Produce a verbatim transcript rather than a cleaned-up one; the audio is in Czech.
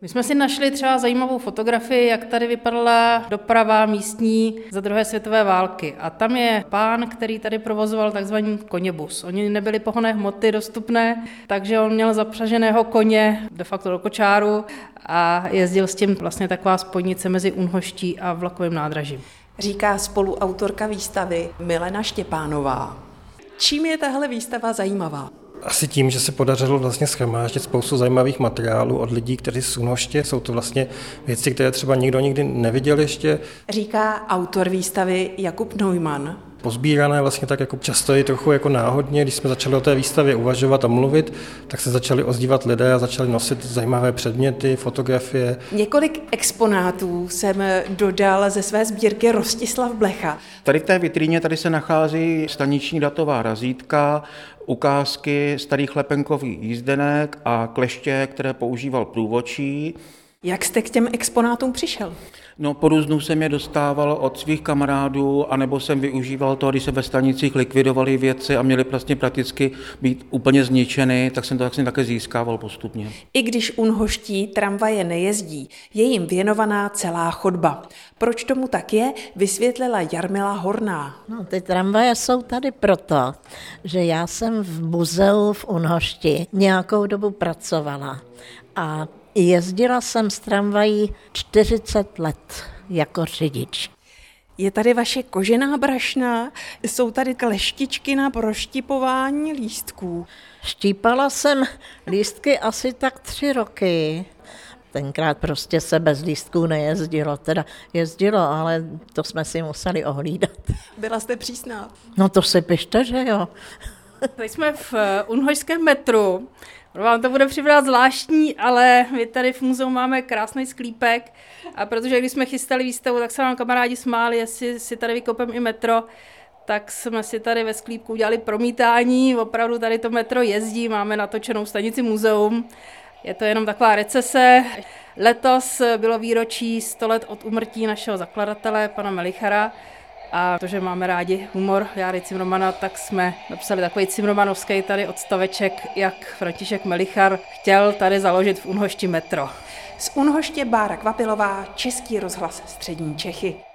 My jsme si našli třeba zajímavou fotografii, jak tady vypadala doprava místní za druhé světové války. A tam je pán, který tady provozoval takzvaný koněbus. Oni nebyly pohonné hmoty dostupné, takže on měl zapřaženého koně de facto do kočáru a jezdil s tím vlastně taková spojnice mezi Únhoští a vlakovým nádražím. Říká spoluautorka výstavy Milena Štěpánová. Čím je tahle výstava zajímavá? Asi tím, že se podařilo vlastně shromáždit spoustu zajímavých materiálů od lidí, kteří z Únhoště. Jsou to vlastně věci, které třeba nikdo nikdy neviděl ještě. Říká autor výstavy Jakub Neumann. Pozbírané vlastně tak jako často i trochu jako náhodně, když jsme začali o té výstavě uvažovat a mluvit, tak se začali ozývat lidé a začali nosit zajímavé předměty, fotografie. Několik exponátů jsem dodal ze své sbírky Rostislav Blecha. Tady v té vitríně tady se nachází staniční datová razítka, ukázky starých lepenkových jízdenek a kleště, které používal průvodčí. Jak jste k těm exponátům přišel? No, po různu jsem je dostával od svých kamarádů, anebo jsem využíval to, když se ve stanicích likvidovaly věci a měly vlastně prakticky být úplně zničeny, tak jsem to vlastně také získával postupně. I když Únhoští tramvaje nejezdí, je jim věnovaná celá chodba. Proč tomu tak je, vysvětlila Jarmila Horná. No, ty tramvaje jsou tady proto, že já jsem v muzeu v Únhošti nějakou dobu pracovala a jezdila jsem s tramvají čtyřicet let jako řidič. Je tady vaše kožená brašna, jsou tady kleštičky na proštipování lístků. Štípala jsem lístky asi tak tři roky. Tenkrát prostě se bez lístků nejezdilo, teda jezdilo, ale to jsme si museli ohlídat. Byla jste přísná? No to si pište, že jo. Teď jsme v Únhošském metru. Vám to bude připadat zvláštní, ale my tady v muzeu máme krásný sklípek a protože když jsme chystali výstavu, tak se nám kamarádi smáli, jestli si tady vykopem i metro, tak jsme si tady ve sklípku udělali promítání, opravdu tady to metro jezdí, máme natočenou stanici muzeum, je to jenom taková recese. Letos bylo výročí sto let od úmrtí našeho zakladatele, pana Melichara, a protože máme rádi humor Járy Cimrmana, tak jsme napsali takový cimrmanovský tady odstaveček, jak František Melichar chtěl tady založit v Únhošti metro. Z Únhoště Bára Kvapilová, Český rozhlas Střední Čechy.